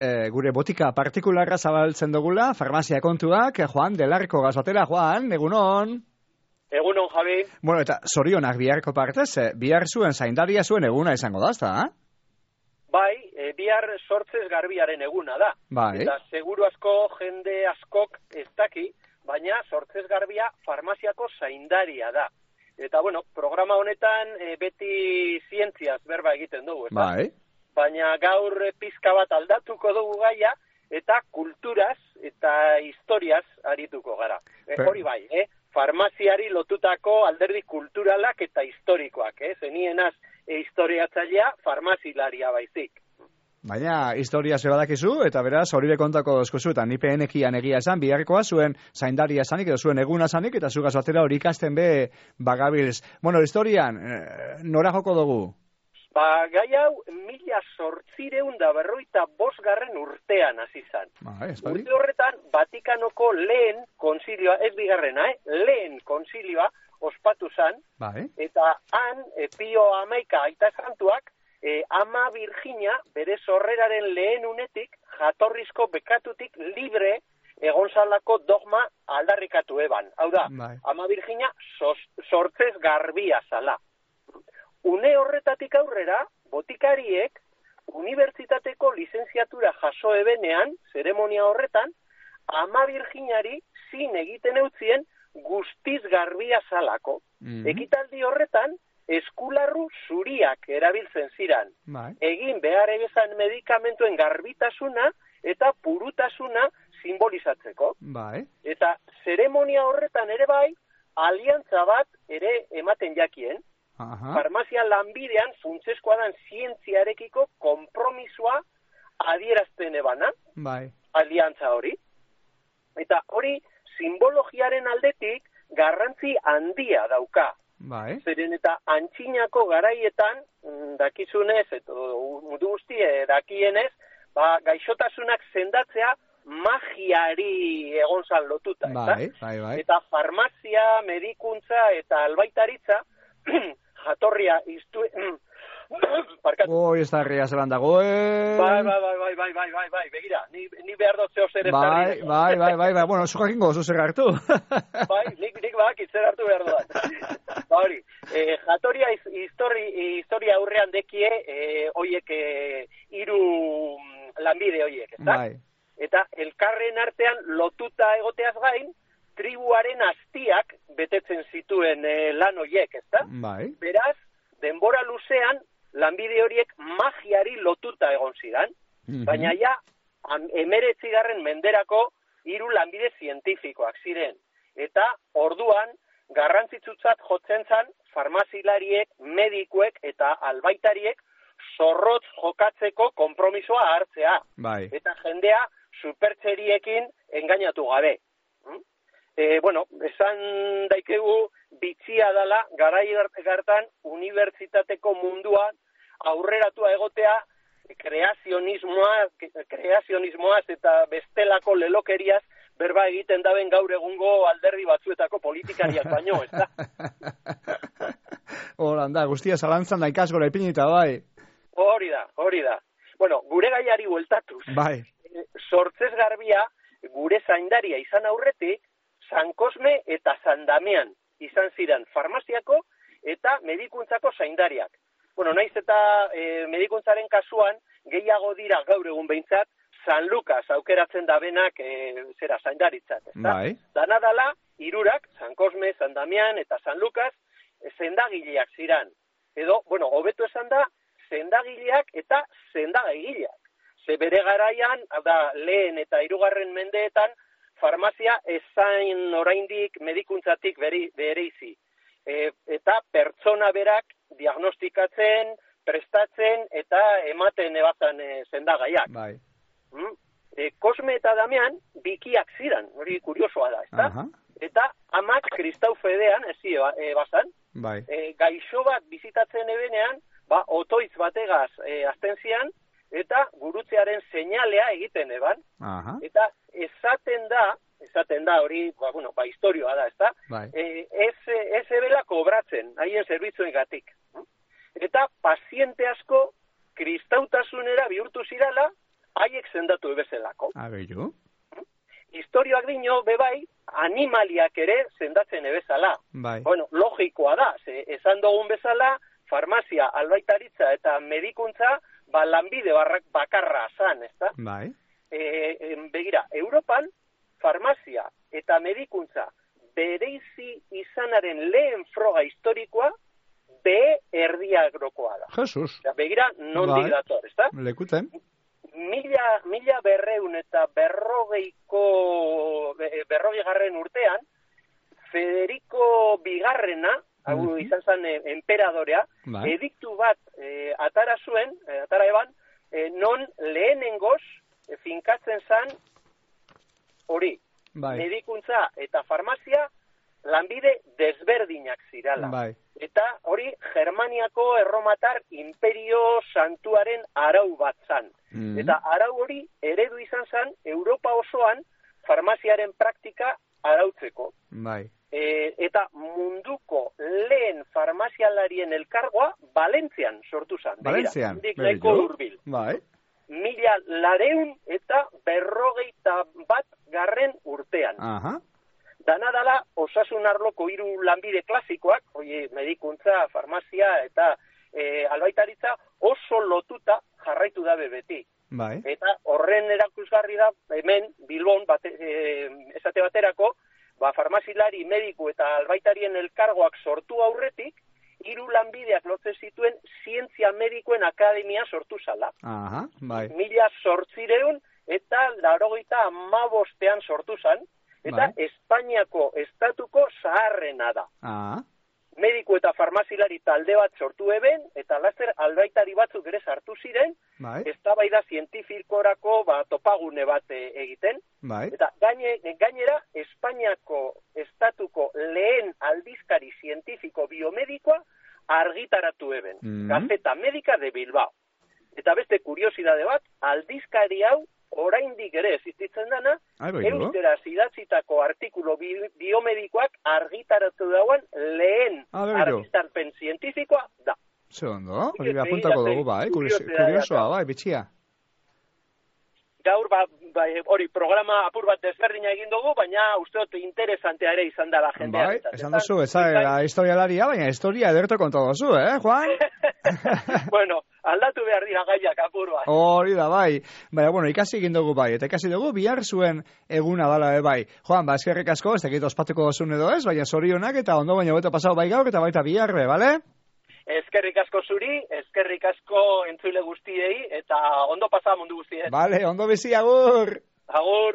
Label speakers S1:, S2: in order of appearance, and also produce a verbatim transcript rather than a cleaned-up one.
S1: e, gure botika partikularra zabaltzen dugula, farmazia kontuak, Juan Delarko gazatera, Juan, egunon.
S2: Egunon, Javi.
S1: Bueno, eta zorionak biharko partez, bihar zuen zaindaria zuen eguna izango da, ezta?
S2: Bai, e, bihar sortzez garbiaren eguna da.
S1: Bai.
S2: Eta seguru asko jende askok ez daki, baina sortzez garbia farmaziako zaindaria da. Eta, bueno, programa honetan e, beti zientziaz berba egiten dugu, ez da?
S1: Bai.
S2: Baina gaur pizka bat aldatuko dugu gaia, eta kulturaz eta historiaz arituko gara. E, hori bai, eh? Farmaziari lotutako alderdi kulturalak eta historikoak, eh? Zenienaz e, historiatzailea farmazilaria baizik.
S1: Baina, historia ze badakizu, eta beraz, horire kontako dozkozu, eta nipe enekian egia esan, biharkoa zuen zaindaria esanik, edo zuen eguna esanik, eta zugaz batera hori ikasten be bagabilz. Bueno, historian, eh, nora joko dugu?
S2: Ba, gai hau, mila sortzireun da berroita bosgarren urtean hasi zan.
S1: Ba, espari.
S2: Urte horretan, Vatikanoko lehen konzilioa, ez bigarrena, eh? lehen konzilioa ospatu zan,
S1: bai.
S2: Eta han, e, Pio Hamaika aita santuak, e, ama Virginia, bere sorreraren lehen unetik, jatorrizko bekatutik libre egon zalako dogma aldarrikatu eban. Hau da,
S1: bai.
S2: ama Virginia sos, sortzez garbia zala. Une horretatik aurrera, botikariek unibertsitateko lizentziatura jaso ebenean, zeremonia horretan, ama Virginiari zin egiten eutzien guztiz garbia zalako. Mm-hmm. Ekitaldi horretan, eskularru zuriak erabiltzen ziran.
S1: Bai.
S2: Egin behar egezan medikamentuen garbitasuna eta purutasuna simbolizatzeko.
S1: Bai.
S2: Eta zeremonia horretan ere bai, aliantza bat ere ematen jakien.
S1: Aha.
S2: Farmazia lanbidean funtseskoa dan zientziarekiko konpromisoa adierazten ebana,
S1: bai.
S2: aliantza hori. Eta hori simbologiaren aldetik garrantzi handia dauka.
S1: Bai.
S2: Zeren eta antzinako garaietan, dakizunez, eta mundu guztie dakienez, ba, gaixotasunak sendatzea magiari egon zan lotuta.
S1: Bai, bai, bai.
S2: Eta farmazia, medikuntza eta albaitaritza jatorria iztu...
S1: Oi, ez da herria zelan dagoen...
S2: Bai, bai, bai, bai, bai, bai, bai, bai, begira, ni, ni behar dut zeo zer ez
S1: bai, bai, bai, bai, bai, bueno, zuak ingo zu zer hartu.
S2: Bai, nik, nik bak, itzer hartu behar dut. Ba hori, eh, jatorria histori, historia aurrean dekie, eh, oiek, eh, iru lanbide oiek, ez da?
S1: Bai.
S2: Eta elkarren artean lotuta egoteaz gain, tribuaren hastiak betetzen zituen eh, lan oiek, ez da?
S1: Bai.
S2: Beraz, denbora luzean, lanbide horiek magiari lotuta egon zidan, mm-hmm. baina ja, emeretzigarren menderako hiru lanbide zientifikoak ziren. Eta orduan, garrantzitsutzat jotzen zan, farmazilariek, medikuek eta albaitariek zorrotz jokatzeko konpromisoa hartzea.
S1: Bai.
S2: Eta jendea supertseriekin engainatu gabe. Hm? E, bueno, esan daikegu bitxia dala, garai gartan unibertsitateko munduan aurreratua egotea kreazionismoa, kreazionismoaz eta bestelako lelokeriaz berba egiten daben gaur egungo alderdi batzuetako politikariak baino, ez da?
S1: Horanda, guztia zalantzan da ikasgora ipinita, bai.
S2: Hori da, hori da. Bueno, gure gaiari bueltatuz.
S1: Bai.
S2: Sortzez garbia, gure zaindaria izan aurretik, San Cosme eta San Damian izan ziren farmaziako eta medikuntzako zaindariak. Bueno, naiz eta e, medikuntzaren kasuan gehiago dira gaur egun behintzat San Lucas aukeratzen dabenak e, zera zaindaritzat, ezta?
S1: Bai.
S2: Dana dala hirurak, San Cosme, San Damian eta San Lucas sendagileak ziran. Edo, bueno, hobeto esan da, sendagileak eta sendagaileak. Ze bere garaian, da lehen eta hirugarren mendeetan farmazia ezain oraindik medikuntzatik beri, bereizi. E, eta pertsona berak diagnostikatzen, prestatzen eta ematen ebazan e, sendagaiak.
S1: Bai.
S2: Mm? E, Cosme eta Damian bikiak ziran, hori kuriosoa da, ezta?
S1: Aha.
S2: Eta amak kristau fedean ezi ebazan.
S1: Bai.
S2: E, gaixo bat bizitatzen ebenean, ba, otoitz bategaz e, azten zian, eta gurutzearen seinalea egiten eban.
S1: Aha.
S2: Eta esaten da, esaten da hori, ba, bueno, ba, historioa da, ezta?
S1: Bai.
S2: E, ez, ez ebela kobratzen, haien zerbitzuen gatik. Eta paziente asko kristautasunera bihurtu zirala, haiek sendatu ebezelako.
S1: Ageiu.
S2: Historioak dino, bebai, animaliak ere sendatzen ebezala.
S1: Bai.
S2: Bueno, logikoa da, ze, esan dugun bezala, farmazia, albaitaritza eta medikuntza, ba, lanbide barrak bakarra zan, ezta?
S1: Bai.
S2: E, e, begira, Europan, farmazia eta medikuntza bereizi izanaren lehen froga historikoa, be erdiagrokoa da.
S1: Jesus.
S2: Ja, begira, nondik
S1: bai.
S2: dator, ezta?
S1: Lekuten.
S2: Mila, mila berreun eta berrogeiko, berrogei garren urtean, Federico Bigarrena, hau mm -hmm. izan zen eh, emperadorea, bai. ediktu bat eh, atara zuen, eh, atara eban, eh, non lehenengoz eh, finkatzen zen hori, bai. medikuntza eta farmazia lanbide desberdinak zirala.
S1: Bai.
S2: Eta hori Germaniako erromatar imperio santuaren arau bat zan. Mm -hmm. Eta arau hori eredu izan zen Europa osoan farmaziaren praktika arautzeko.
S1: Bai.
S2: E, eta munduko lehen farmazialarien elkargoa Valentzian sortu zen.
S1: Valentzian?
S2: Dik nahiko hurbil.
S1: Bai.
S2: Mila lareun eta berrogeita bat garren urtean.
S1: Aha.
S2: Dana dala osasun arloko hiru lanbide klasikoak, oie, medikuntza, farmazia eta e, albaitaritza oso lotuta jarraitu dabe beti.
S1: Bai.
S2: Eta horren erakusgarri da hemen Bilbon bate, e, esate baterako, ba, farmazilari, mediku eta albaitarien elkargoak sortu aurretik, hiru lanbideak lotzen zituen zientzia medikoen akademia sortu zala.
S1: Aha, bai.
S2: Mila zortzireun eta laurogeita hamabostean sortu zan, eta bai. Espainiako estatuko zaharrena da.
S1: Ah.
S2: Mediku eta farmazilari talde bat sortu eben, eta laster albaitari batzuk ere sartu ziren,
S1: bai.
S2: eztabaida zientifikorako ba, topagune bat e, egiten.
S1: Bai.
S2: Eta gaine, gainera, Espainiako estatuko lehen aldizkari zientifiko biomedikoa argitaratu eben. Mm-hmm. Gazeta Médica de Bilbao. Eta beste kuriosidade bat, aldizkari hau oraindik ere existitzen dana, euskaraz idatzitako artikulo bi, biomedikoak argitaratu dauen lehen argitarpen zientifikoa da.
S1: Ze ondo, hori apuntako dugu bai, kuriosoa bai, bitxia.
S2: Gaur, ba, ba, hori programa apur bat desberdina egin dugu, baina uste dut interesantea ere izan dela jendea.
S1: Bai, esan duzu, eza historialaria, baina historia ederto konta duzu, eh, Juan?
S2: Bueno, aldatu behar dira gaiak apur bat.
S1: Hori da, bai. Baina, bueno, ikasi egin dugu bai, eta ikasi dugu bihar zuen eguna dala, e, bai. Juan, ba, eskerrik asko, ez dakit ospatuko dozun edo ez, baina zorionak eta ondo baina beto pasau bai gaur, eta baita bihar be, bale?
S2: Eskerrik asko zuri, eskerrik asko entzule guztiei, eta ondo pasa mundu guztiei.
S1: Bale, ondo bizi, agur!
S2: Agur!